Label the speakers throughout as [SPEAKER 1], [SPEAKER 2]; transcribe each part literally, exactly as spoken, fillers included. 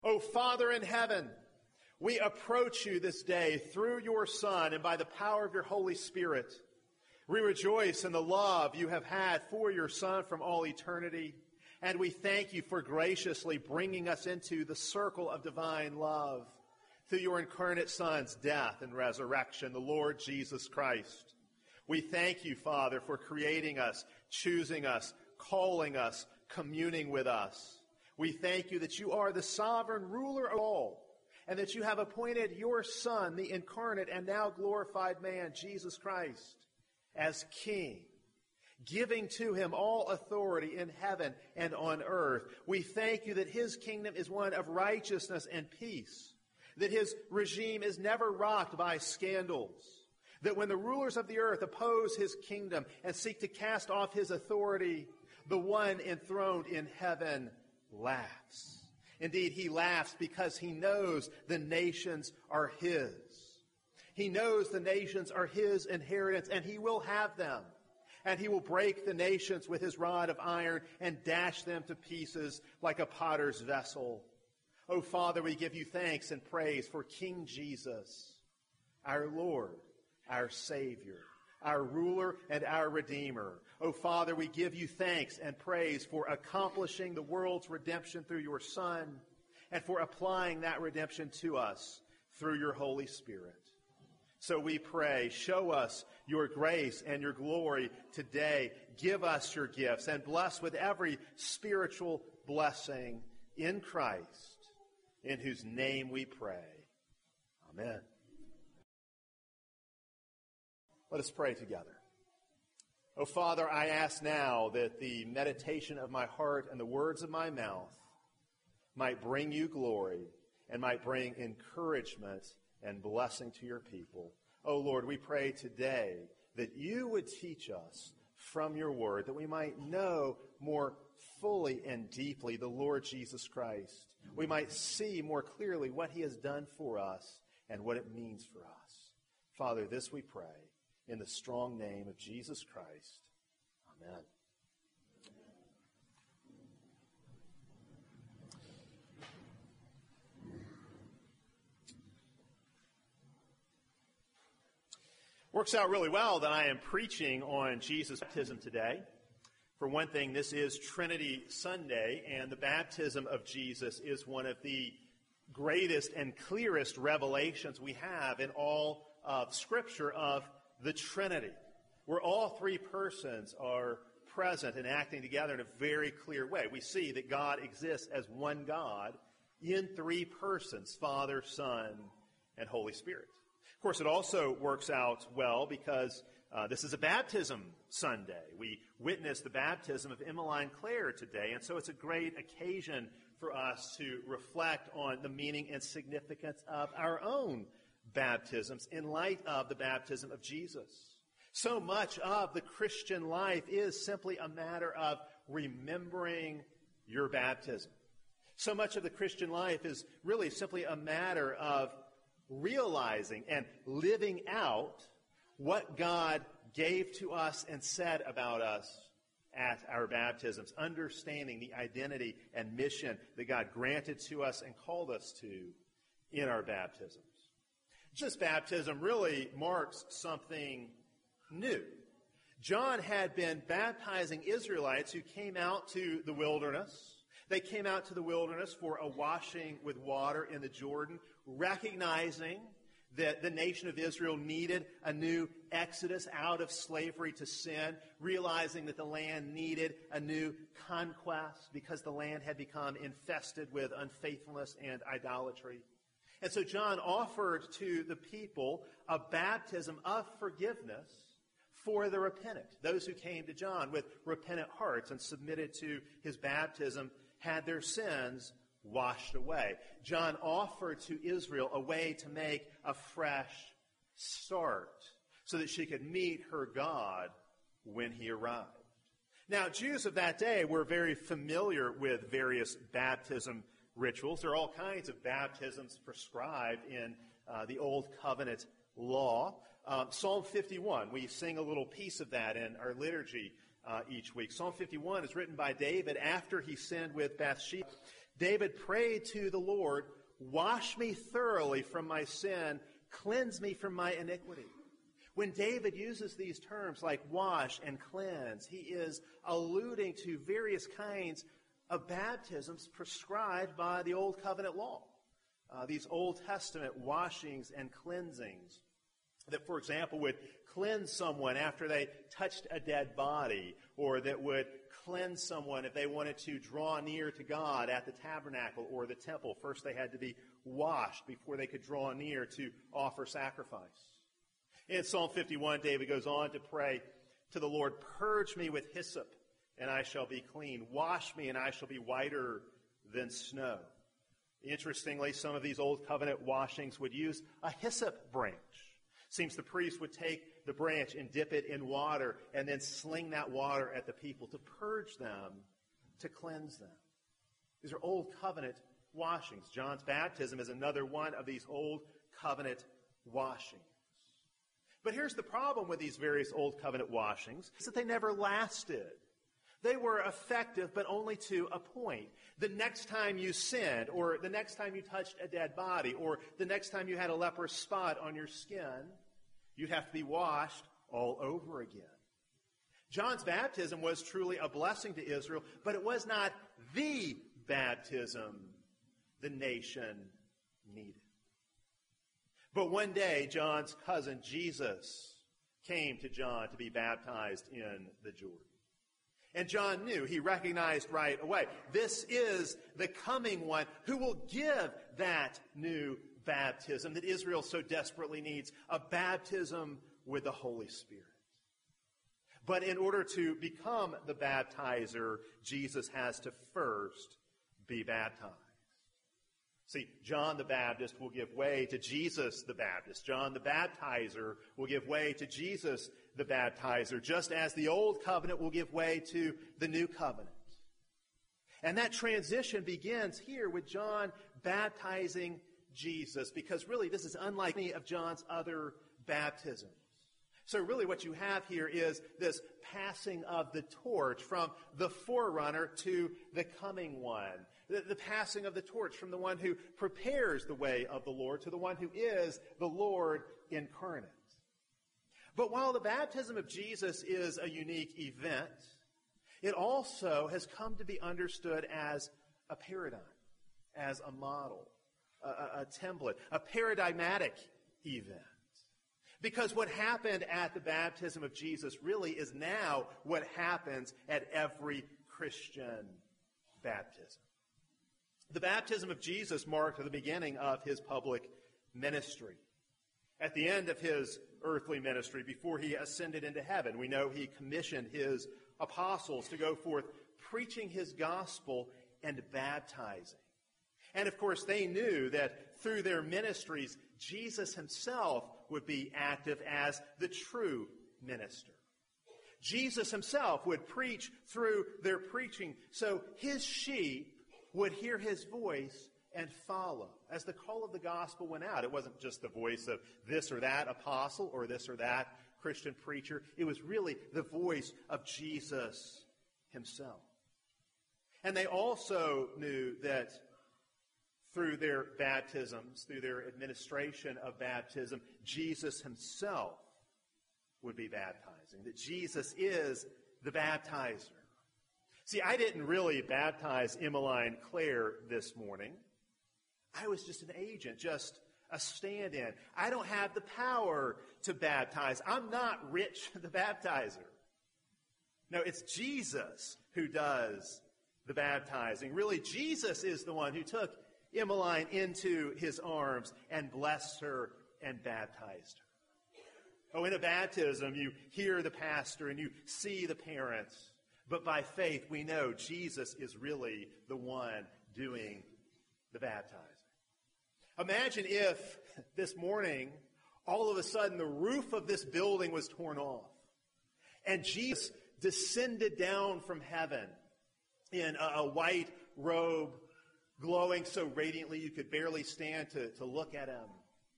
[SPEAKER 1] O Father in heaven, we approach you this day through your Son and by the power of your Holy Spirit. We rejoice in the love you have had for your Son from all eternity, and we thank you for graciously bringing us into the circle of divine love through your incarnate Son's death and resurrection, the Lord Jesus Christ. We thank you, Father, for creating us, choosing us, calling us, communing with us. We thank you that you are the sovereign ruler of all, and that you have appointed your Son, the incarnate and now glorified man, Jesus Christ, as King, giving to him all authority in heaven and on earth. We thank you that his kingdom is one of righteousness and peace, that his regime is never rocked by scandals, that when the rulers of the earth oppose his kingdom and seek to cast off his authority, the one enthroned in heaven laughs. Indeed, he laughs because he knows the nations are his. He knows the nations are his inheritance, and he will have them. And he will break the nations with his rod of iron and dash them to pieces like a potter's vessel. Oh, Father, we give you thanks and praise for King Jesus, our Lord, our Savior, our ruler and our Redeemer. Oh, Father, we give you thanks and praise for accomplishing the world's redemption through your Son and for applying that redemption to us through your Holy Spirit. So we pray, show us your grace and your glory today. Give us your gifts and bless with every spiritual blessing in Christ, in whose name we pray. Amen. Let us pray together. O Father, I ask now that the meditation of my heart and the words of my mouth might bring you glory and might bring encouragement and blessing to your people. O Lord, we pray today that you would teach us from your word, that we might know more fully and deeply the Lord Jesus Christ. We might see more clearly what he has done for us and what it means for us. Father, this we pray in the strong name of Jesus Christ. Amen. Works out really well that I am preaching on Jesus' baptism today. For one thing, this is Trinity Sunday, and the baptism of Jesus is one of the greatest and clearest revelations we have in all of Scripture of the Trinity, where all three persons are present and acting together in a very clear way. We see that God exists as one God in three persons, Father, Son, and Holy Spirit. Of course, it also works out well because uh, this is a baptism Sunday. We witness the baptism of Emmeline Clare today, and so it's a great occasion for us to reflect on the meaning and significance of our own baptisms in light of the baptism of Jesus. So much of the Christian life is simply a matter of remembering your baptism. So much of the Christian life is really simply a matter of realizing and living out what God gave to us and said about us at our baptisms, understanding the identity and mission that God granted to us and called us to in our baptisms. This baptism really marks something new. John had been baptizing Israelites who came out to the wilderness. They came out to the wilderness for a washing with water in the Jordan, recognizing that the nation of Israel needed a new exodus out of slavery to sin, realizing that the land needed a new conquest because the land had become infested with unfaithfulness and idolatry. And so John offered to the people a baptism of forgiveness for the repentant. Those who came to John with repentant hearts and submitted to his baptism had their sins washed away. John offered to Israel a way to make a fresh start so that she could meet her God when he arrived. Now, Jews of that day were very familiar with various baptism rituals. There are all kinds of baptisms prescribed in uh, the Old Covenant law. Um, Psalm fifty-one, we sing a little piece of that in our liturgy uh, each week. Psalm fifty-one is written by David after he sinned with Bathsheba. David prayed to the Lord, "Wash me thoroughly from my sin, cleanse me from my iniquity." When David uses these terms like wash and cleanse, he is alluding to various kinds of baptisms prescribed by the Old Covenant law. Uh, these Old Testament washings and cleansings that, for example, would cleanse someone after they touched a dead body, or that would cleanse someone if they wanted to draw near to God at the tabernacle or the temple. First, they had to be washed before they could draw near to offer sacrifice. In Psalm fifty-one, David goes on to pray to the Lord, "Purge me with hyssop, and I shall be clean. Wash me, and I shall be whiter than snow." Interestingly, some of these Old Covenant washings would use a hyssop branch. Seems the priest would take the branch and dip it in water and then sling that water at the people to purge them, to cleanse them. These are Old Covenant washings. John's baptism is another one of these Old Covenant washings. But here's the problem with these various Old Covenant washings, is that they never lasted. They were effective, but only to a point. The next time you sinned, or the next time you touched a dead body, or the next time you had a leprous spot on your skin, you'd have to be washed all over again. John's baptism was truly a blessing to Israel, but it was not the baptism the nation needed. But one day, John's cousin Jesus came to John to be baptized in the Jordan. And John knew, he recognized right away, this is the coming one who will give that new baptism that Israel so desperately needs, a baptism with the Holy Spirit. But in order to become the baptizer, Jesus has to first be baptized. See, John the Baptist will give way to Jesus the Baptist. John the Baptizer will give way to Jesus the Baptizer, just as the Old Covenant will give way to the New Covenant. And that transition begins here with John baptizing Jesus, because really this is unlike any of John's other baptisms. So really what you have here is this passing of the torch from the forerunner to the coming one. The, the passing of the torch from the one who prepares the way of the Lord to the one who is the Lord incarnate. But while the baptism of Jesus is a unique event, it also has come to be understood as a paradigm, as a model, a, a, a template, a paradigmatic event. Because what happened at the baptism of Jesus really is now what happens at every Christian baptism. The baptism of Jesus marked the beginning of his public ministry. At the end of his earthly ministry, before he ascended into heaven, we know he commissioned his apostles to go forth preaching his gospel and baptizing. And of course, they knew that through their ministries, Jesus himself would be active as the true minister. Jesus himself would preach through their preaching, so his sheep would hear his voice and follow. As the call of the gospel went out, it wasn't just the voice of this or that apostle or this or that Christian preacher. It was really the voice of Jesus himself. And they also knew that through their baptisms, through their administration of baptism, Jesus himself would be baptizing, that Jesus is the baptizer. See, I didn't really baptize Emmeline Claire this morning. I was just an agent, just a stand-in. I don't have the power to baptize. I'm not Rich the baptizer. No, it's Jesus who does the baptizing. Really, Jesus is the one who took Emmeline into his arms and blessed her and baptized her. Oh, in a baptism, you hear the pastor and you see the parents. But by faith, we know Jesus is really the one doing the baptizing. Imagine if this morning, all of a sudden, the roof of this building was torn off, and Jesus descended down from heaven in a, a white robe, glowing so radiantly you could barely stand to, to look at him.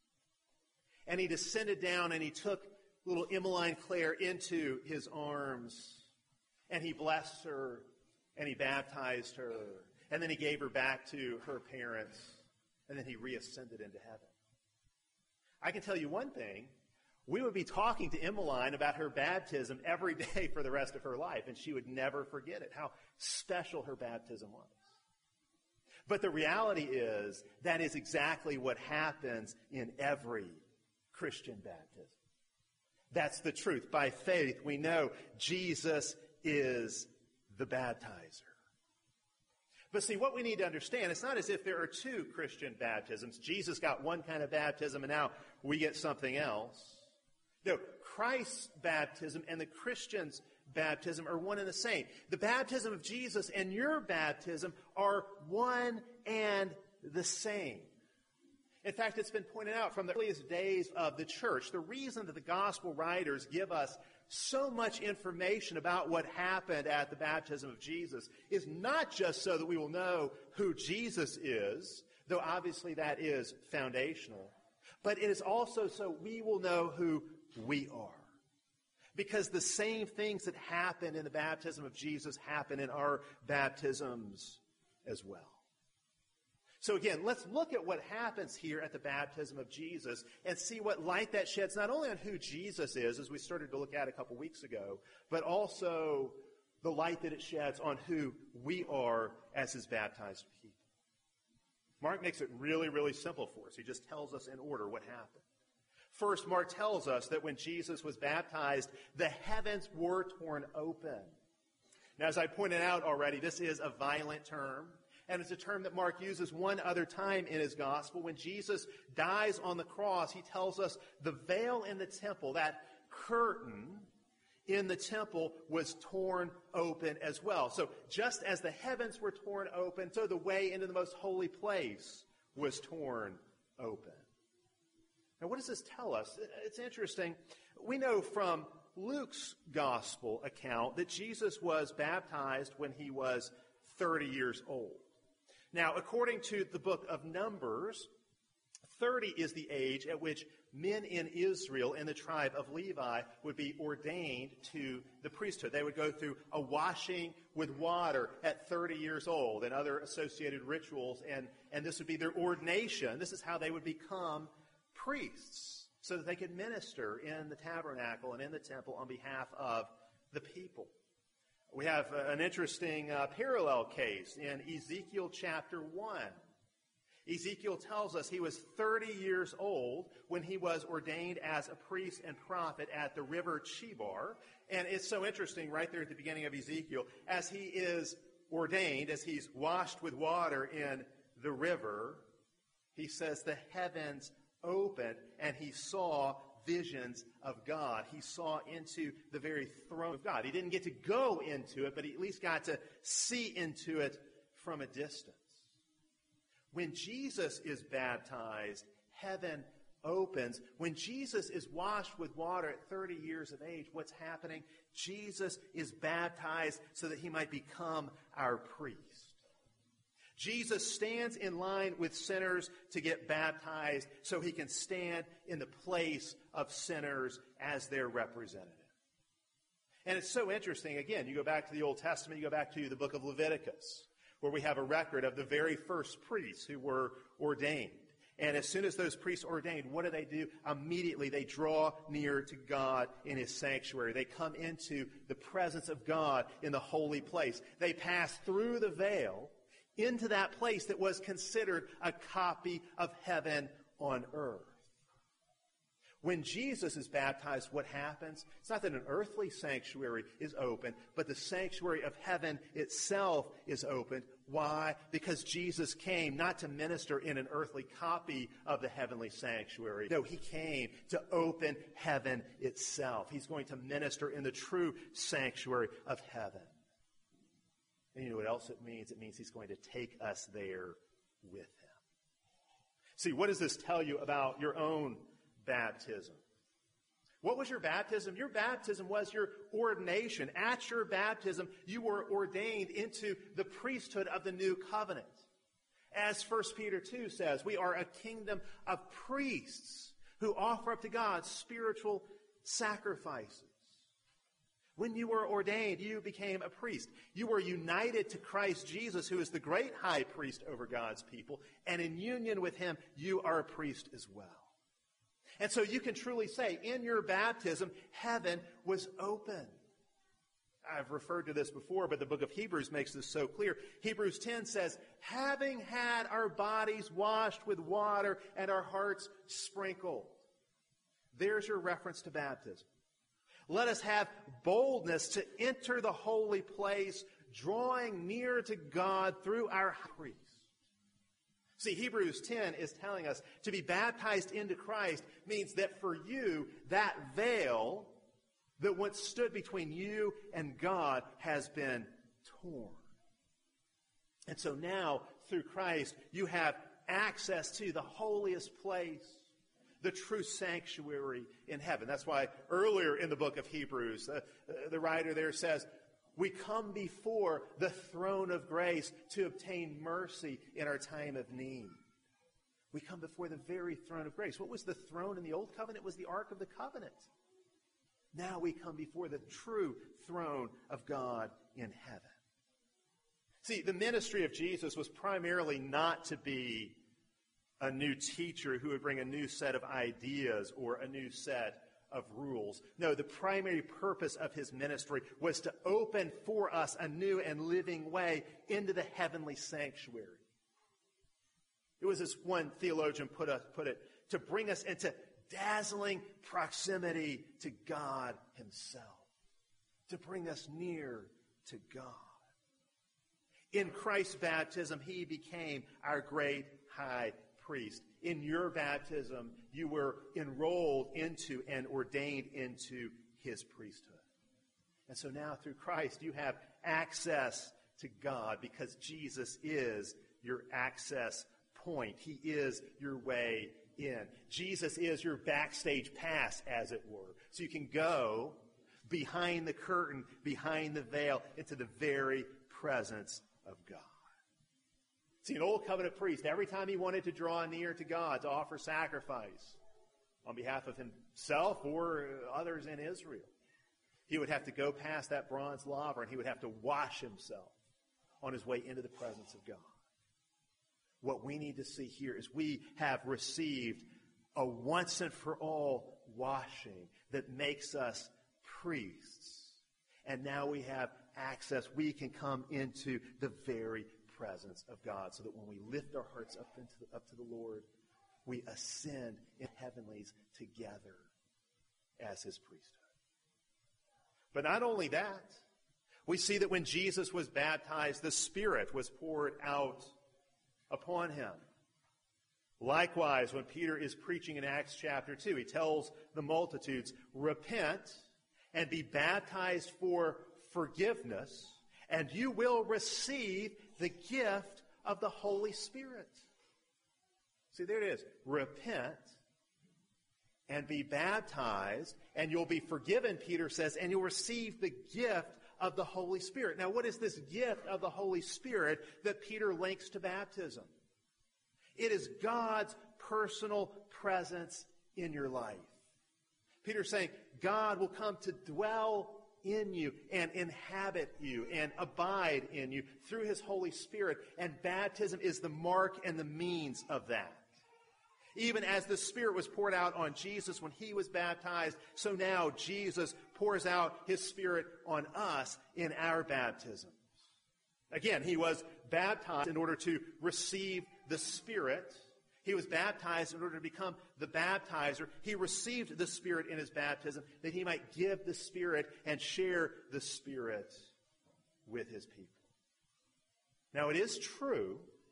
[SPEAKER 1] And he descended down and he took little Emmeline Claire into his arms. And he blessed her, and he baptized her. And then he gave her back to her parents, and then he reascended into heaven. I can tell you one thing. We would be talking to Emmeline about her baptism every day for the rest of her life, and she would never forget it, how special her baptism was. But the reality is, that is exactly what happens in every Christian baptism. That's the truth. By faith, we know Jesus is the baptizer. But see, what we need to understand, it's not as if there are two Christian baptisms. Jesus got one kind of baptism, and now we get something else. No, Christ's baptism and the Christian's baptism are one and the same. The baptism of Jesus and your baptism are one and the same. In fact, it's been pointed out from the earliest days of the church, the reason that the gospel writers give us so much information about what happened at the baptism of Jesus is not just so that we will know who Jesus is, though obviously that is foundational, but it is also so we will know who we are. Because the same things that happened in the baptism of Jesus happen in our baptisms as well. So again, let's look at what happens here at the baptism of Jesus and see what light that sheds not only on who Jesus is, as we started to look at a couple weeks ago, but also the light that it sheds on who we are as his baptized people. Mark makes it really, really simple for us. He just tells us in order what happened. First, Mark tells us that when Jesus was baptized, the heavens were torn open. Now, as I pointed out already, this is a violent term, and it's a term that Mark uses one other time in his gospel. When Jesus dies on the cross, he tells us the veil in the temple, that curtain in the temple, was torn open as well. So just as the heavens were torn open, so the way into the most holy place was torn open. Now, what does this tell us? It's interesting. We know from Luke's gospel account that Jesus was baptized when he was thirty years old. Now, according to the book of Numbers, thirty is the age at which men in Israel in the tribe of Levi would be ordained to the priesthood. They would go through a washing with water at thirty years old and other associated rituals, and, and this would be their ordination. This is how they would become priests, so that they could minister in the tabernacle and in the temple on behalf of the people. We have an interesting uh, parallel case in Ezekiel chapter one. Ezekiel tells us he was thirty years old when he was ordained as a priest and prophet at the river Chebar. And it's so interesting right there at the beginning of Ezekiel, as he is ordained, as he's washed with water in the river, he says the heavens opened and he saw visions of God. He saw into the very throne of God. He didn't get to go into it, but he at least got to see into it from a distance. When Jesus is baptized, heaven opens. When Jesus is washed with water at thirty years of age, what's happening? Jesus is baptized so that he might become our priest. Jesus stands in line with sinners to get baptized so he can stand in the place of sinners as their representative. And it's so interesting. Again, you go back to the Old Testament, you go back to the book of Leviticus, where we have a record of the very first priests who were ordained. And as soon as those priests are ordained, what do they do? Immediately they draw near to God in his sanctuary. They come into the presence of God in the holy place. They pass through the veil into that place that was considered a copy of heaven on earth. When Jesus is baptized, what happens? It's not that an earthly sanctuary is open, but the sanctuary of heaven itself is opened. Why? Because Jesus came not to minister in an earthly copy of the heavenly sanctuary. No, he came to open heaven itself. He's going to minister in the true sanctuary of heaven. And you know what else it means? It means he's going to take us there with him. See, what does this tell you about your own baptism? What was your baptism? Your baptism was your ordination. At your baptism, you were ordained into the priesthood of the new covenant. As First Peter two says, we are a kingdom of priests who offer up to God spiritual sacrifices. When you were ordained, you became a priest. You were united to Christ Jesus, who is the great high priest over God's people. And in union with him, you are a priest as well. And so you can truly say, in your baptism, heaven was open. I've referred to this before, but the book of Hebrews makes this so clear. Hebrews ten says, having had our bodies washed with water and our hearts sprinkled. There's your reference to baptism. Let us have boldness to enter the holy place, drawing near to God through our priest. See, Hebrews ten is telling us to be baptized into Christ means that for you, that veil that once stood between you and God has been torn. And so now, through Christ, you have access to the holiest place, the true sanctuary in heaven. That's why earlier in the book of Hebrews, uh, the writer there says, we come before the throne of grace to obtain mercy in our time of need. We come before the very throne of grace. What was the throne in the Old Covenant? It was the Ark of the Covenant. Now we come before the true throne of God in heaven. See, the ministry of Jesus was primarily not to be a new teacher who would bring a new set of ideas or a new set of rules. No, the primary purpose of his ministry was to open for us a new and living way into the heavenly sanctuary. It was, as one theologian put, us, put it, to bring us into dazzling proximity to God himself, to bring us near to God. In Christ's baptism, he became our great high priest. In your baptism, you were enrolled into and ordained into his priesthood. And so now through Christ, you have access to God because Jesus is your access point. He is your way in. Jesus is your backstage pass, as it were. So you can go behind the curtain, behind the veil, into the very presence of God. See, an old covenant priest, every time he wanted to draw near to God, to offer sacrifice on behalf of himself or others in Israel, he would have to go past that bronze laver and he would have to wash himself on his way into the presence of God. What we need to see here is we have received a once and for all washing that makes us priests. And now we have access. We can come into the very presence of God so that when we lift our hearts up, into the, up to the Lord, we ascend in heavenlies together as his priesthood. But not only that, we see that when Jesus was baptized, the Spirit was poured out upon him. Likewise, when Peter is preaching in Acts chapter two, he tells the multitudes, repent and be baptized for forgiveness, and you will receive the gift of the Holy Spirit. See, there it is. Repent and be baptized, and you'll be forgiven, Peter says, and you'll receive the gift of the Holy Spirit. Now, what is this gift of the Holy Spirit that Peter links to baptism? It is God's personal presence in your life. Peter's saying God will come to dwell in you and inhabit you and abide in you through his Holy Spirit, and baptism is the mark and the means of that. Even as the Spirit was poured out on Jesus when he was baptized, so now Jesus pours out his Spirit on us in our baptism. Again, he was baptized in order to receive the Spirit. He was baptized in order to become the baptizer. He received the Spirit in his baptism that he might give the Spirit and share the Spirit with his people. Now, it is true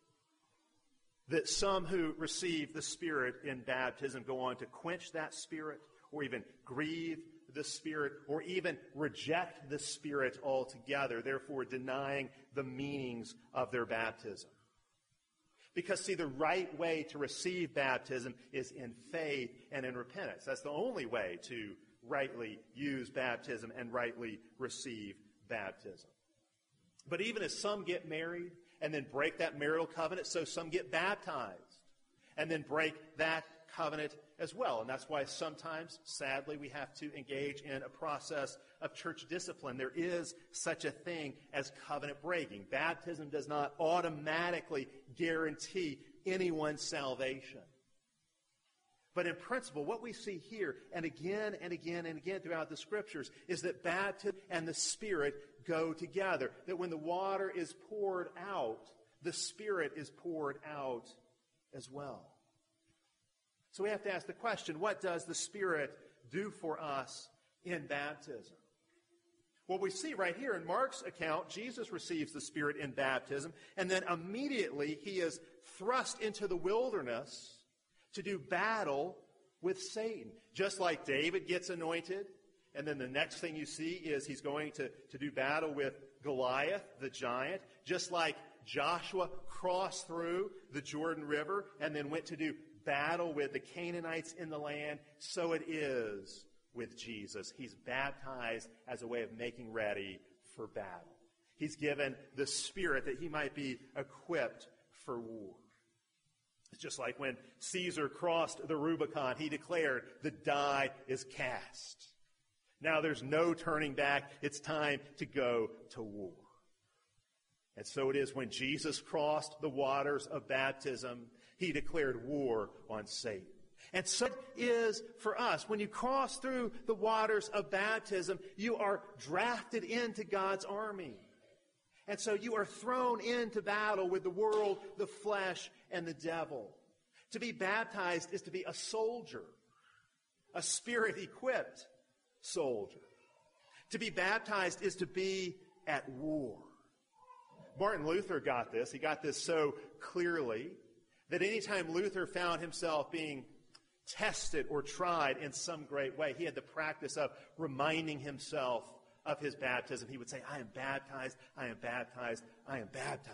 [SPEAKER 1] that some who receive the Spirit in baptism go on to quench that Spirit or even grieve the Spirit or even reject the Spirit altogether, therefore denying the meanings of their baptism. Because, see, the right way to receive baptism is in faith and in repentance. That's the only way to rightly use baptism and rightly receive baptism. But even as some get married and then break that marital covenant, so some get baptized and then break that covenant as well. And that's why sometimes, sadly, we have to engage in a process of church discipline. There is such a thing as covenant breaking. Baptism does not automatically guarantee anyone's salvation. But in principle, what we see here, and again and again and again throughout the Scriptures, is that baptism and the Spirit go together. That when the water is poured out, the Spirit is poured out as well. So we have to ask the question, what does the Spirit do for us in baptism? Well, we see right here in Mark's account, Jesus receives the Spirit in baptism, and then immediately he is thrust into the wilderness to do battle with Satan. Just like David gets anointed, and then the next thing you see is he's going to, to do battle with Goliath, the giant. Just like Joshua crossed through the Jordan River and then went to do battle with the Canaanites in the land, so it is with Jesus. He's baptized as a way of making ready for battle. He's given the Spirit that he might be equipped for war. It's just like when Caesar crossed the Rubicon, he declared, the die is cast. Now there's no turning back. It's time to go to war. And so it is when Jesus crossed the waters of baptism, he declared war on Satan. And so it is for us. When you cross through the waters of baptism, you are drafted into God's army. And so you are thrown into battle with the world, the flesh, and the devil. To be baptized is to be a soldier, a Spirit-equipped soldier. To be baptized is to be at war. Martin Luther got this. He got this so clearly that anytime Luther found himself being tested or tried in some great way, he had the practice of reminding himself of his baptism. He would say, I am baptized, I am baptized, I am baptized.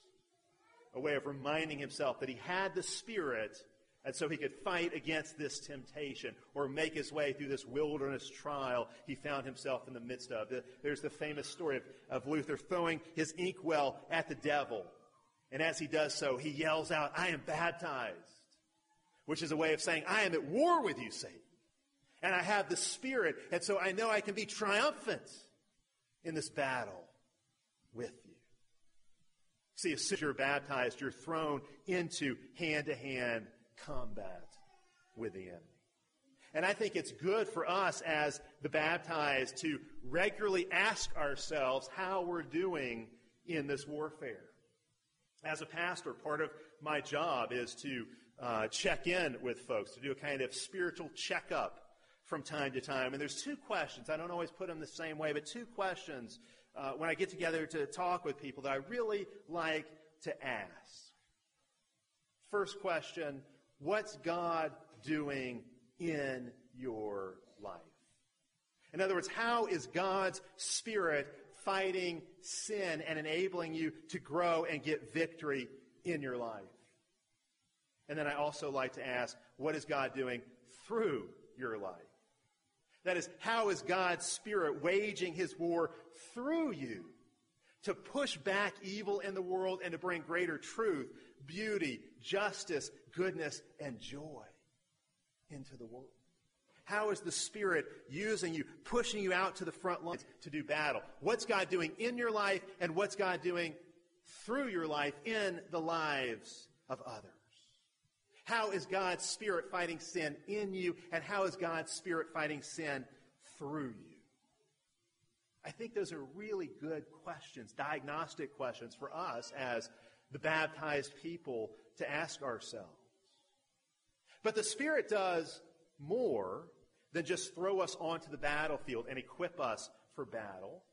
[SPEAKER 1] A way of reminding himself that he had the Spirit, and so he could fight against this temptation or make his way through this wilderness trial he found himself in the midst of. There's the famous story of, of Luther throwing his inkwell at the devil. And as he does so, he yells out, I am baptized, which is a way of saying, I am at war with you, Satan. And I have the Spirit, and so I know I can be triumphant in this battle with you. See, as soon as you're baptized, you're thrown into hand-to-hand combat with the enemy. And I think it's good for us as the baptized to regularly ask ourselves how we're doing in this warfare. As a pastor, part of my job is to uh, check in with folks, to do a kind of spiritual checkup from time to time. And there's two questions. I don't always put them the same way, but two questions uh, when I get together to talk with people that I really like to ask. First question, what's God doing in your life? In other words, how is God's Spirit fighting sin and enabling you to grow and get victory in your life? And then I also like to ask, what is God doing through your life? That is, how is God's Spirit waging his war through you to push back evil in the world and to bring greater truth, beauty, justice, goodness, and joy into the world? How is the Spirit using you, pushing you out to the front lines to do battle? What's God doing in your life, and what's God doing through your life in the lives of others? How is God's Spirit fighting sin in you, and how is God's Spirit fighting sin through you? I think those are really good questions, diagnostic questions for us as the baptized people to ask ourselves. But the Spirit does more than just throw us onto the battlefield and equip us for battle.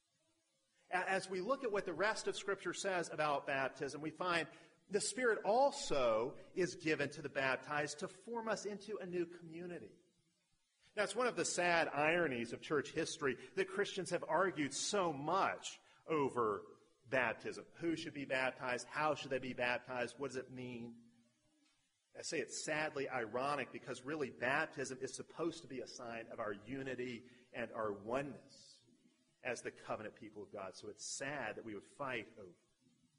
[SPEAKER 1] As we look at what the rest of Scripture says about baptism, we find the Spirit also is given to the baptized to form us into a new community. Now, it's one of the sad ironies of church history that Christians have argued so much over baptism. Who should be baptized? How should they be baptized? What does it mean? I say it's sadly ironic because really baptism is supposed to be a sign of our unity and our oneness as the covenant people of God. So it's sad that we would fight over.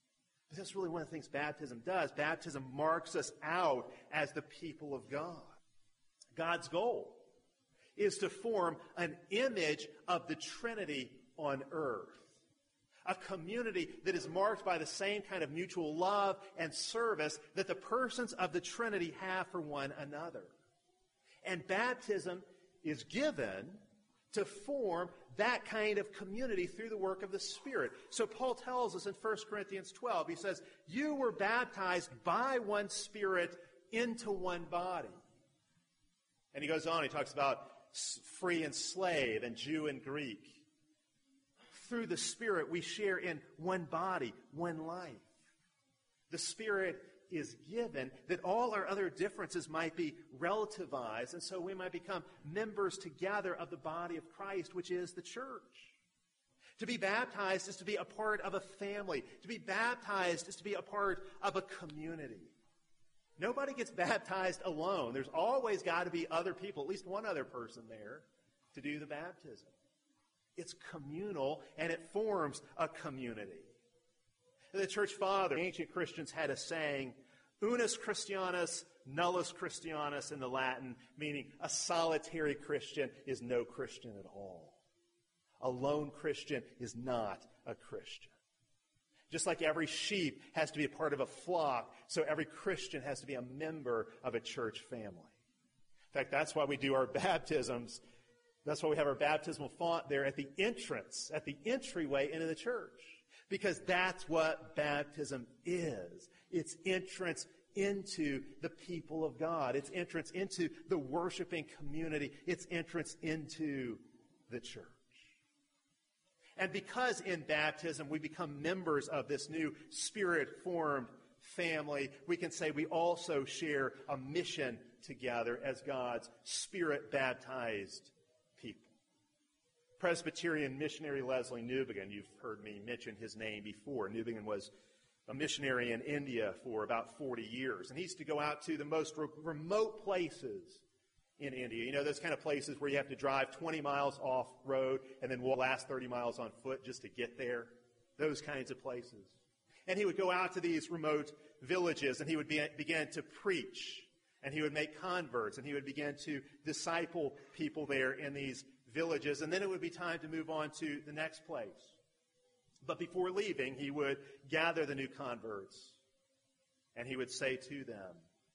[SPEAKER 1] But that's really one of the things baptism does. Baptism marks us out as the people of God. God's goal is to form an image of the Trinity on earth. A community that is marked by the same kind of mutual love and service that the persons of the Trinity have for one another. And baptism is given to form that kind of community through the work of the Spirit. So Paul tells us in First Corinthians twelve, he says, you were baptized by one Spirit into one body. And he goes on, he talks about free and slave and Jew and Greek. Through the Spirit, we share in one body, one life. The Spirit is given that all our other differences might be relativized, and so we might become members together of the body of Christ, which is the church. To be baptized is to be a part of a family. To be baptized is to be a part of a community. Nobody gets baptized alone. There's always got to be other people, at least one other person there, to do the baptism. It's communal, and it forms a community. The church father, ancient Christians had a saying, unus Christianus, nullus Christianus in the Latin, meaning a solitary Christian is no Christian at all. A lone Christian is not a Christian. Just like every sheep has to be a part of a flock, so every Christian has to be a member of a church family. In fact, that's why we do our baptisms. That's why we have our baptismal font there at the entrance, at the entryway into the church. Because that's what baptism is. It's entrance into the people of God. It's entrance into the worshiping community. It's entrance into the church. And because in baptism we become members of this new Spirit-formed family, we can say we also share a mission together as God's Spirit-baptized people. Presbyterian missionary Leslie Newbigin, you've heard me mention his name before. Newbigin was a missionary in India for about forty years. And he used to go out to the most re- remote places in India. You know, those kind of places where you have to drive twenty miles off road and then walk the last thirty miles on foot just to get there. Those kinds of places. And he would go out to these remote villages and he would be, begin to preach. And he would make converts, and he would begin to disciple people there in these villages. And then it would be time to move on to the next place. But before leaving, he would gather the new converts, and he would say to them,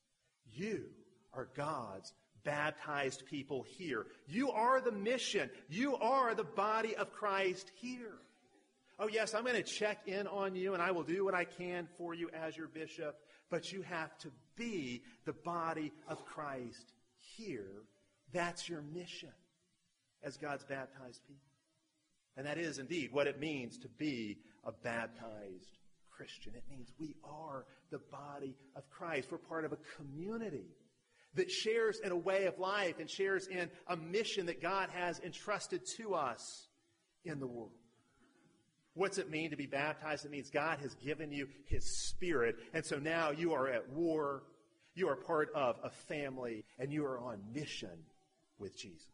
[SPEAKER 1] you are God's baptized people here. You are the mission. You are the body of Christ here. Oh, yes, I'm going to check in on you, and I will do what I can for you as your bishop, but you have to be the body of Christ here. That's your mission as God's baptized people. And that is indeed what it means to be a baptized Christian. It means we are the body of Christ. We're part of a community that shares in a way of life and shares in a mission that God has entrusted to us in the world. What's it mean to be baptized? It means God has given you His Spirit, and so now you are at war, you are part of a family, and you are on mission with Jesus.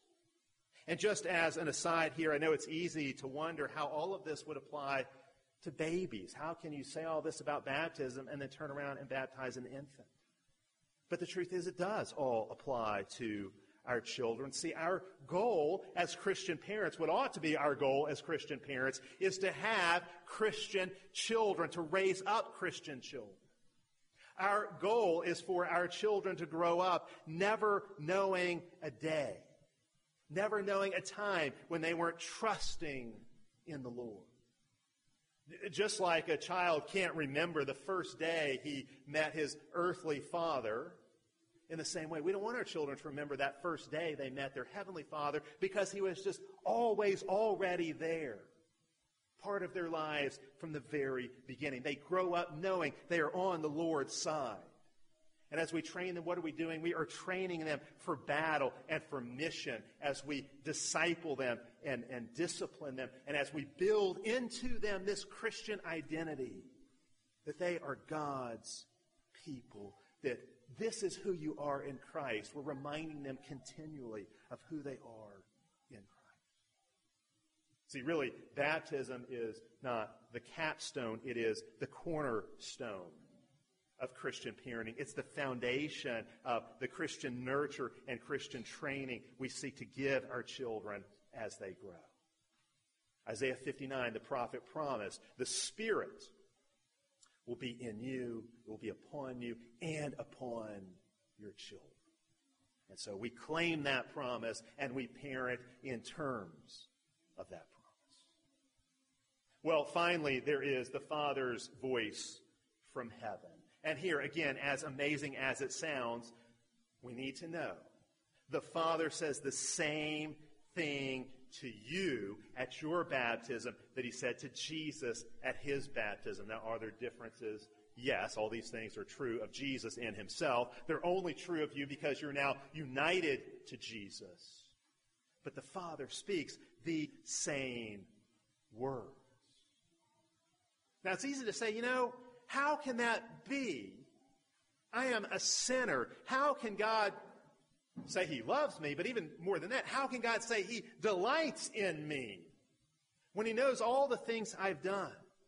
[SPEAKER 1] And just as an aside here, I know it's easy to wonder how all of this would apply to babies. How can you say all this about baptism and then turn around and baptize an infant? But the truth is it does all apply to our children. See, our goal as Christian parents, what ought to be our goal as Christian parents, is to have Christian children, to raise up Christian children. Our goal is for our children to grow up never knowing a day, never knowing a time when they weren't trusting in the Lord. Just like a child can't remember the first day he met his earthly father, in the same way, we don't want our children to remember that first day they met their heavenly Father because He was just always already there, part of their lives from the very beginning. They grow up knowing they are on the Lord's side. And as we train them, what are we doing? We are training them for battle and for mission as we disciple them and, and discipline them, and as we build into them this Christian identity that they are God's people, that this is who you are in Christ. We're reminding them continually of who they are in Christ. See, really, baptism is not the capstone. It is the cornerstone of Christian parenting. It's the foundation of the Christian nurture and Christian training we seek to give our children as they grow. Isaiah fifty-nine, the prophet promised, the Spirit will be in you, will be upon you, and upon your children. And so we claim that promise, and we parent in terms of that promise. Well, finally, there is the Father's voice from heaven. And here, again, as amazing as it sounds, we need to know the Father says the same thing to you at your baptism that he said to Jesus at his baptism. Now, are there differences? Yes, all these things are true of Jesus in himself. They're only true of you because you're now united to Jesus. But the Father speaks the same words. Now, it's easy to say, you know, how can that be? I am a sinner. How can God say he loves me? But even more than that, how can God say he delights in me when he knows all the things I've done?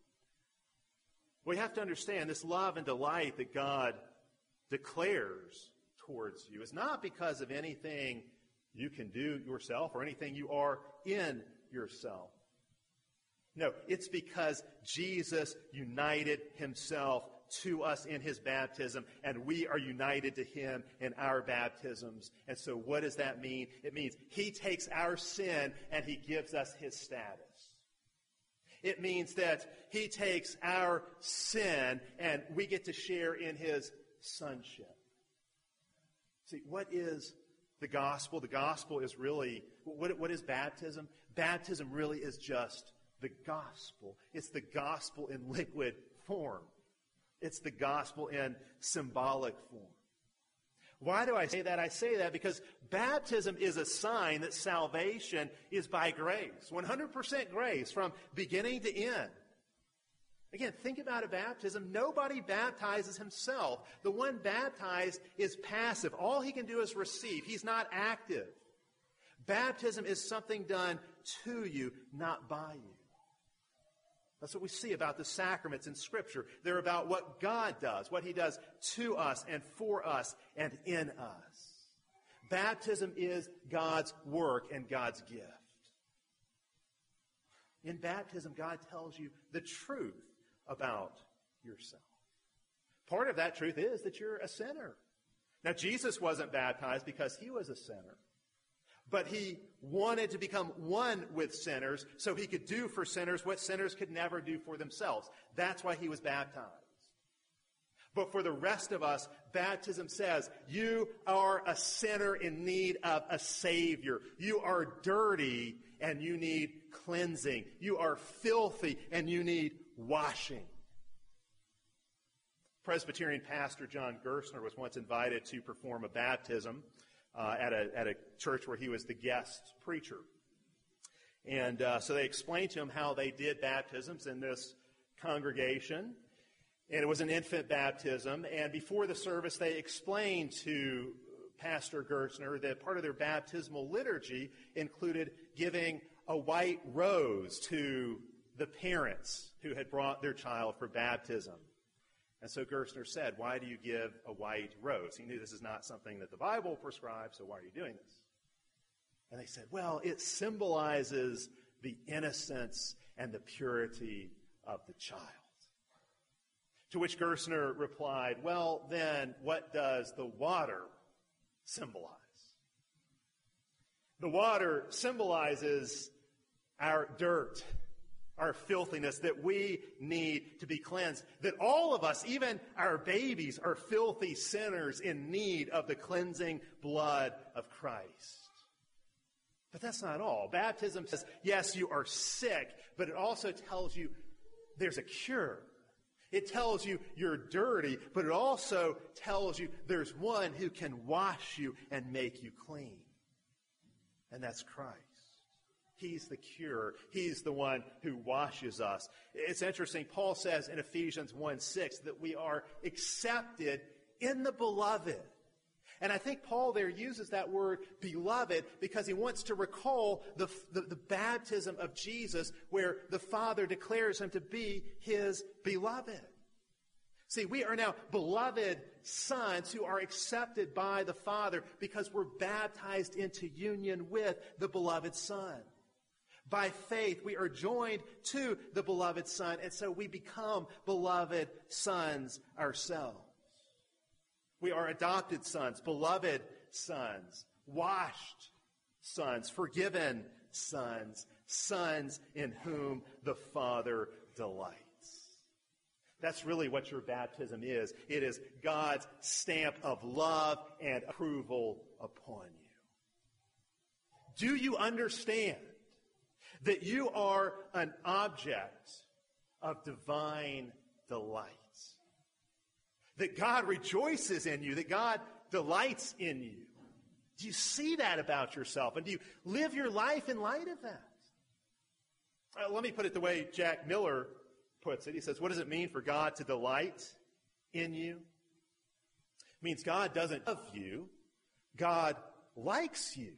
[SPEAKER 1] We have to understand this love and delight that God declares towards you is not because of anything you can do yourself or anything you are in yourself. No, it's because Jesus united himself to us in his baptism, and we are united to him in our baptisms. And so what does that mean? It means he takes our sin and he gives us his status. It means that he takes our sin and we get to share in his sonship. See, what is the gospel? The gospel is really, what, what is baptism? Baptism really is just the gospel. It's the gospel in liquid form. It's the gospel in symbolic form. Why do I say that? I say that because baptism is a sign that salvation is by grace. one hundred percent grace from beginning to end. Again, think about a baptism. Nobody baptizes himself. The one baptized is passive. All he can do is receive. He's not active. Baptism is something done to you, not by you. That's what we see about the sacraments in Scripture. They're about what God does, what he does to us and for us and in us. Baptism is God's work and God's gift. In baptism, God tells you the truth about yourself. Part of that truth is that you're a sinner. Now, Jesus wasn't baptized because he was a sinner. But he wanted to become one with sinners so he could do for sinners what sinners could never do for themselves. That's why he was baptized. But for the rest of us, baptism says, you are a sinner in need of a Savior. You are dirty and you need cleansing. You are filthy and you need washing. Presbyterian pastor John Gerstner was once invited to perform a baptism Uh, at a at a church where he was the guest preacher. And uh, so they explained to him how they did baptisms in this congregation. And it was an infant baptism. And before the service, they explained to Pastor Gerstner that part of their baptismal liturgy included giving a white rose to the parents who had brought their child for baptism. And so Gerstner said, why do you give a white rose? He knew this is not something that the Bible prescribes, so why are you doing this? And they said, well, it symbolizes the innocence and the purity of the child. To which Gerstner replied, well, then what does the water symbolize? The water symbolizes our dirt, our filthiness, that we need to be cleansed. That all of us, even our babies, are filthy sinners in need of the cleansing blood of Christ. But that's not all. Baptism says, yes, you are sick, but it also tells you there's a cure. It tells you you're dirty, but it also tells you there's one who can wash you and make you clean. And that's Christ. He's the cure. He's the one who washes us. It's interesting. Paul says in Ephesians one six that we are accepted in the beloved. And I think Paul there uses that word beloved because he wants to recall the, the, the baptism of Jesus where the Father declares him to be his beloved. See, we are now beloved sons who are accepted by the Father because we're baptized into union with the beloved Son. By faith, we are joined to the beloved Son, and so we become beloved sons ourselves. We are adopted sons, beloved sons, washed sons, forgiven sons, sons in whom the Father delights. That's really what your baptism is. It is God's stamp of love and approval upon you. Do you understand that you are an object of divine delight? That God rejoices in you, that God delights in you. Do you see that about yourself? And do you live your life in light of that? Uh, let me put it the way Jack Miller puts it. He says, what does it mean for God to delight in you? It means God doesn't love you. God likes you.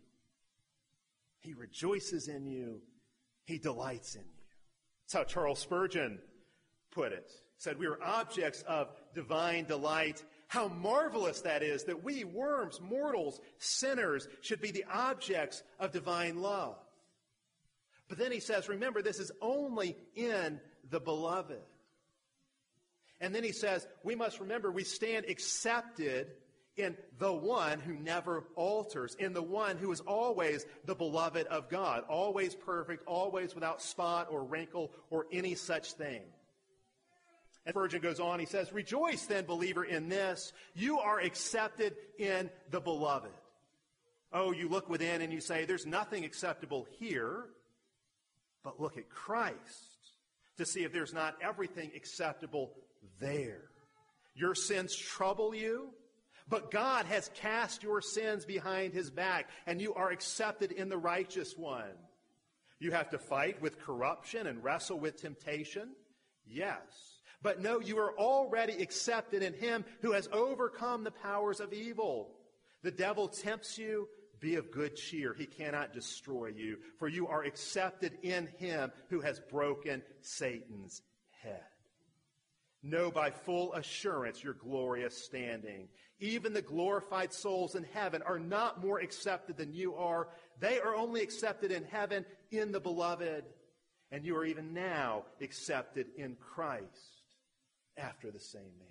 [SPEAKER 1] He rejoices in you. He delights in you. That's how Charles Spurgeon put it. He said, we are objects of divine delight. How marvelous that is that we, worms, mortals, sinners, should be the objects of divine love. But then he says, remember, this is only in the beloved. And then he says, we must remember we stand accepted in the one who never alters, in the one who is always the beloved of God, always perfect, always without spot or wrinkle or any such thing. And Spurgeon goes on, he says, rejoice then, believer, in this. You are accepted in the beloved. Oh, you look within and you say, there's nothing acceptable here, but look at Christ to see if there's not everything acceptable there. Your sins trouble you, but God has cast your sins behind his back, and you are accepted in the righteous one. You have to fight with corruption and wrestle with temptation, yes. But no, you are already accepted in him who has overcome the powers of evil. The devil tempts you. Be of good cheer. He cannot destroy you, for you are accepted in him who has broken Satan's head. Know by full assurance your glorious standing. Even the glorified souls in heaven are not more accepted than you are. They are only accepted in heaven in the beloved. And you are even now accepted in Christ after the same manner.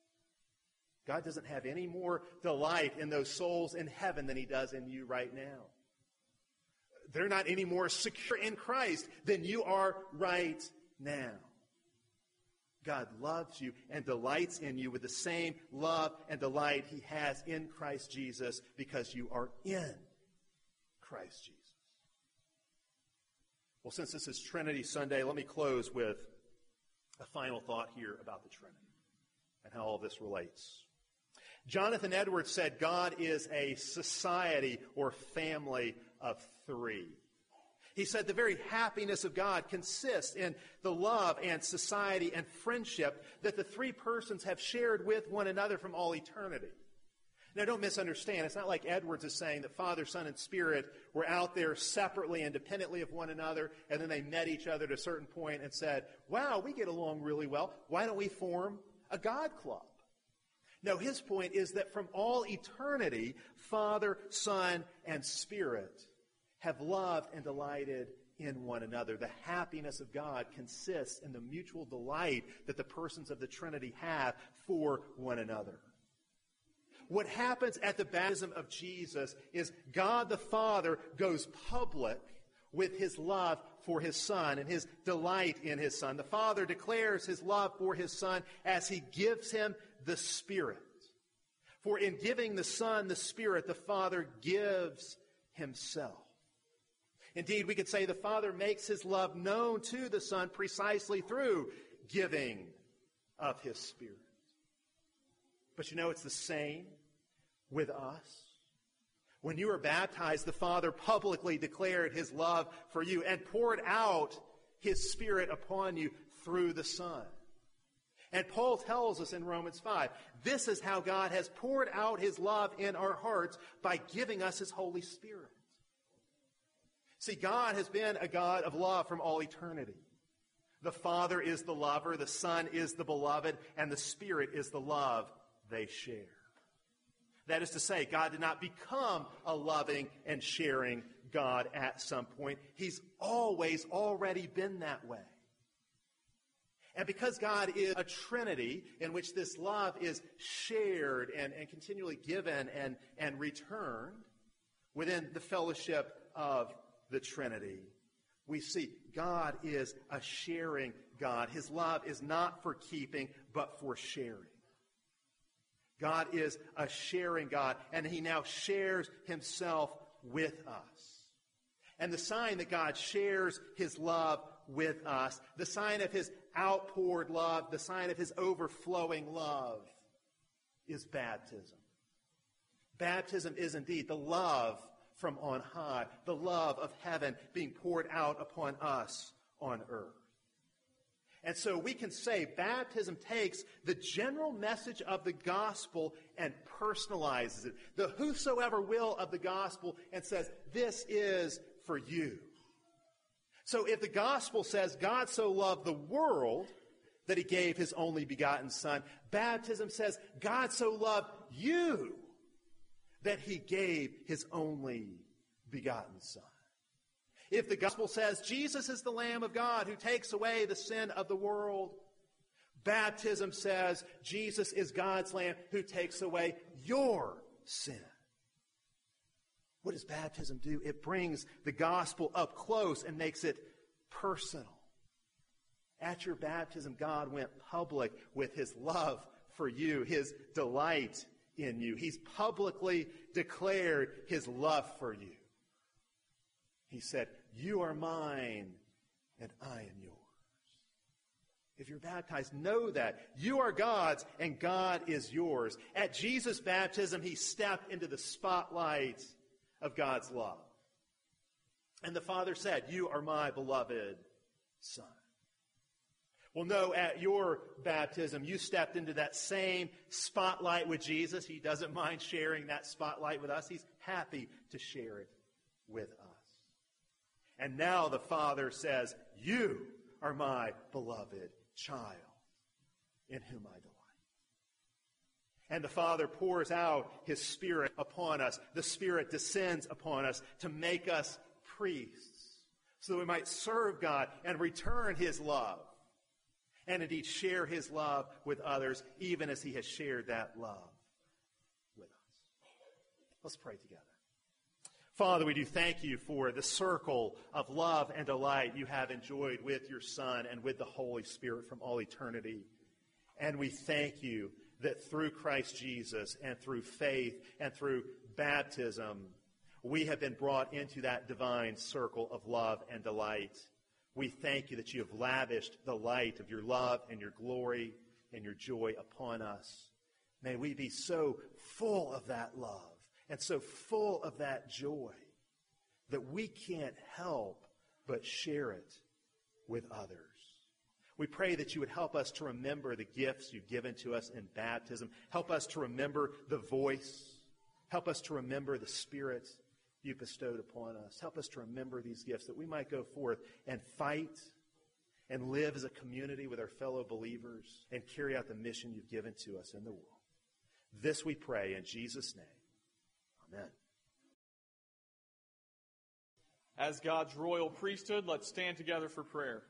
[SPEAKER 1] God doesn't have any more delight in those souls in heaven than he does in you right now. They're not any more secure in Christ than you are right now. God loves you and delights in you with the same love and delight he has in Christ Jesus because you are in Christ Jesus. Well, since this is Trinity Sunday, let me close with a final thought here about the Trinity and how all this relates. Jonathan Edwards said God is a society or family of three. He said the very happiness of God consists in the love and society and friendship that the three persons have shared with one another from all eternity. Now, don't misunderstand. It's not like Edwards is saying that Father, Son, and Spirit were out there separately, independently of one another, and then they met each other at a certain point and said, wow, we get along really well. Why don't we form a God club? No, his point is that from all eternity, Father, Son, and Spirit have loved and delighted in one another. The happiness of God consists in the mutual delight that the persons of the Trinity have for one another. What happens at the baptism of Jesus is God the Father goes public with his love for his Son and his delight in his Son. The Father declares his love for his Son as he gives him the Spirit. For in giving the Son the Spirit, the Father gives himself. Indeed, we could say the Father makes his love known to the Son precisely through giving of his Spirit. But you know, it's the same with us. When you were baptized, the Father publicly declared his love for you and poured out his Spirit upon you through the Son. And Paul tells us in Romans five, this is how God has poured out his love in our hearts by giving us his Holy Spirit. See, God has been a God of love from all eternity. The Father is the lover, the Son is the beloved, and the Spirit is the love they share. That is to say, God did not become a loving and sharing God at some point. He's always already been that way. And because God is a Trinity in which this love is shared and, and continually given and, and returned within the fellowship of the Trinity, we see God is a sharing God. His love is not for keeping, but for sharing. God is a sharing God, and he now shares himself with us. And the sign that God shares his love with us, the sign of his outpoured love, the sign of his overflowing love, is baptism. Baptism is indeed the love from on high, the love of heaven being poured out upon us on earth. And so we can say baptism takes the general message of the gospel and personalizes it, the whosoever will of the gospel, and says, this is for you. So if the gospel says God so loved the world that he gave his only begotten Son, baptism says God so loved you that he gave his only begotten Son. If the gospel says Jesus is the Lamb of God who takes away the sin of the world, baptism says Jesus is God's Lamb who takes away your sin. What does baptism do? It brings the gospel up close and makes it personal. At your baptism, God went public with his love for you, his delight in you. He's publicly declared his love for you. He said, you are mine and I am yours. If you're baptized, know that. You are God's and God is yours. At Jesus' baptism, he stepped into the spotlight of God's love. And the Father said, you are my beloved Son. Well, no, at your baptism, you stepped into that same spotlight with Jesus. He doesn't mind sharing that spotlight with us. He's happy to share it with us. And now the Father says, you are my beloved child in whom I delight. And the Father pours out his Spirit upon us. The Spirit descends upon us to make us priests so that we might serve God and return his love. And indeed share his love with others, even as he has shared that love with us. Let's pray together. Father, we do thank you for the circle of love and delight you have enjoyed with your Son and with the Holy Spirit from all eternity. And we thank you that through Christ Jesus and through faith and through baptism, we have been brought into that divine circle of love and delight. We thank you that you have lavished the light of your love and your glory and your joy upon us. May we be so full of that love and so full of that joy that we can't help but share it with others. We pray that you would help us to remember the gifts you've given to us in baptism. Help us to remember the voice. Help us to remember the Spirit you bestowed upon us. Help us to remember these gifts that we might go forth and fight and live as a community with our fellow believers and carry out the mission you've given to us in the world. This we pray in Jesus' name. Amen.
[SPEAKER 2] As God's royal priesthood, let's stand together for prayer.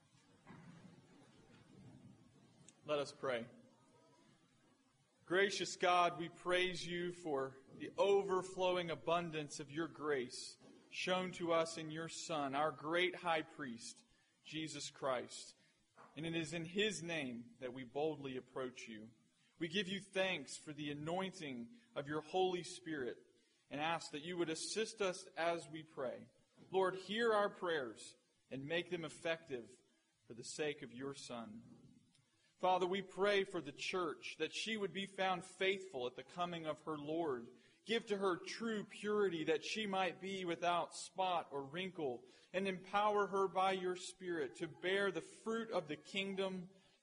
[SPEAKER 2] Let us pray. Gracious God, we praise you for the overflowing abundance of your grace shown to us in your Son, our great high priest, Jesus Christ. And it is in his name that we boldly approach you. We give you thanks for the anointing of your Holy Spirit and ask that you would assist us as we pray. Lord, hear our prayers and make them effective for the sake of your Son. Father, we pray for the church, that she would be found faithful at the coming of her Lord. Give to her true purity, that she might be without spot or wrinkle, and empower her by your Spirit to bear the fruit of the kingdom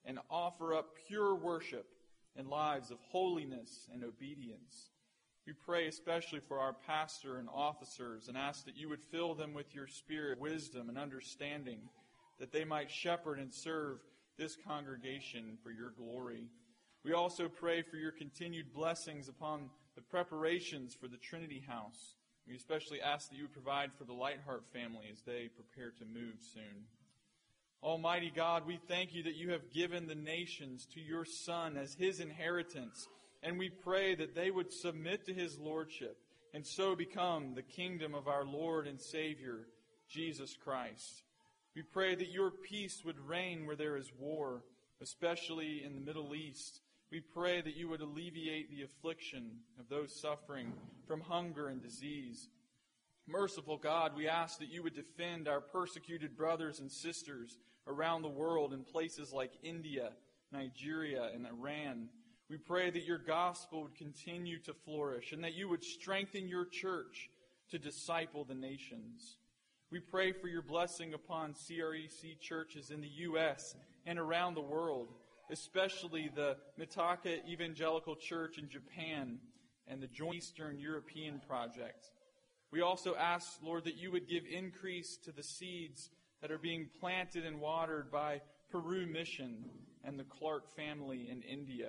[SPEAKER 2] and offer up pure worship and lives of holiness and obedience. We pray especially for our pastor and officers and ask that you would fill them with your spirit, wisdom, and understanding, that they might shepherd and serve this congregation for your glory. We also pray for your continued blessings upon the preparations for the Trinity House. We especially ask that you would provide for the Lightheart family as they prepare to move soon. Almighty God, we thank you that you have given the nations to your Son as his inheritance, and we pray that they would submit to his lordship and so become the kingdom of our Lord and Savior, Jesus Christ. We pray that your peace would reign where there is war, especially in the Middle East. We pray that you would alleviate the affliction of those suffering from hunger and disease. Merciful God, we ask that you would defend our persecuted brothers and sisters around the world in places like India, Nigeria, and Iran. We pray that your gospel would continue to flourish and that you would strengthen your church to disciple the nations. We pray for your blessing upon C R E C churches in the U S and around the world, especially the Mitaka Evangelical Church in Japan and the Joint Eastern European Project. We also ask, Lord, that you would give increase to the seeds that are being planted and watered by Peru Mission and the Clark family in India.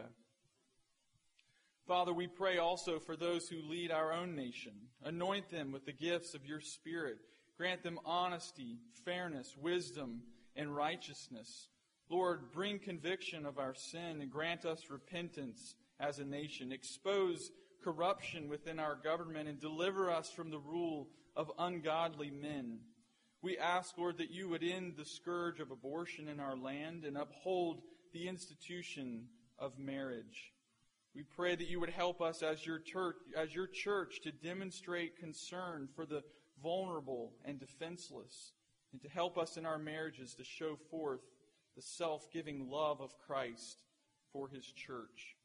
[SPEAKER 2] Father, we pray also for those who lead our own nation. Anoint them with the gifts of your Spirit. Grant them honesty, fairness, wisdom, and righteousness. Lord, bring conviction of our sin and grant us repentance as a nation. Expose corruption within our government and deliver us from the rule of ungodly men. We ask, Lord, that you would end the scourge of abortion in our land and uphold the institution of marriage. We pray that you would help us as your church, as your church to demonstrate concern for the vulnerable and defenseless, and to help us in our marriages to show forth the self-giving love of Christ for his church.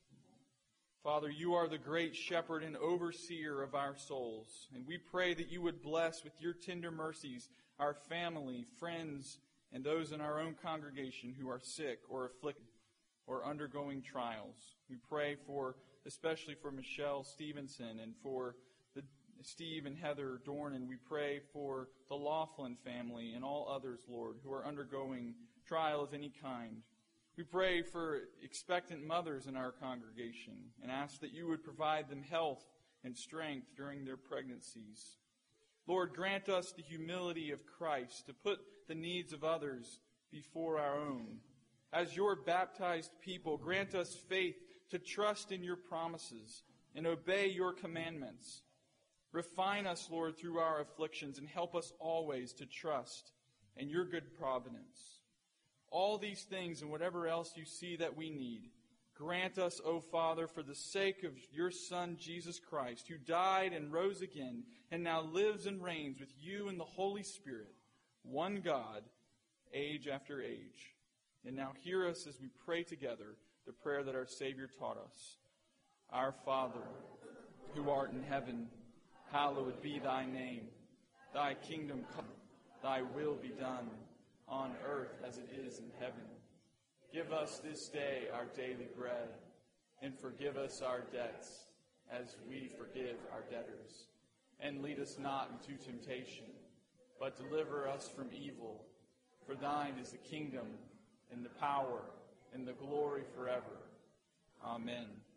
[SPEAKER 2] Father, you are the great shepherd and overseer of our souls, and we pray that you would bless with your tender mercies our family, friends, and those in our own congregation who are sick or afflicted or undergoing trials. We pray for, especially for Michelle Stevenson and for the Steve and Heather Dornan. We pray for the Laughlin family and all others, Lord, who are undergoing trial of any kind. We pray for expectant mothers in our congregation and ask that you would provide them health and strength during their pregnancies. Lord, grant us the humility of Christ to put the needs of others before our own. As your baptized people, grant us faith to trust in your promises and obey your commandments. Refine us, Lord, through our afflictions and help us always to trust in your good providence. All these things and whatever else you see that we need, grant us, O Father, for the sake of your Son, Jesus Christ, who died and rose again and now lives and reigns with you in the Holy Spirit, one God, age after age. And now hear us as we pray together the prayer that our Savior taught us. Our Father, who art in heaven, hallowed be thy name. Thy kingdom come, thy will be done, on earth as it is in heaven. Give us this day our daily bread, and forgive us our debts, as we forgive our debtors. And lead us not into temptation, but deliver us from evil. For thine is the kingdom, and the power, and the glory forever. Amen.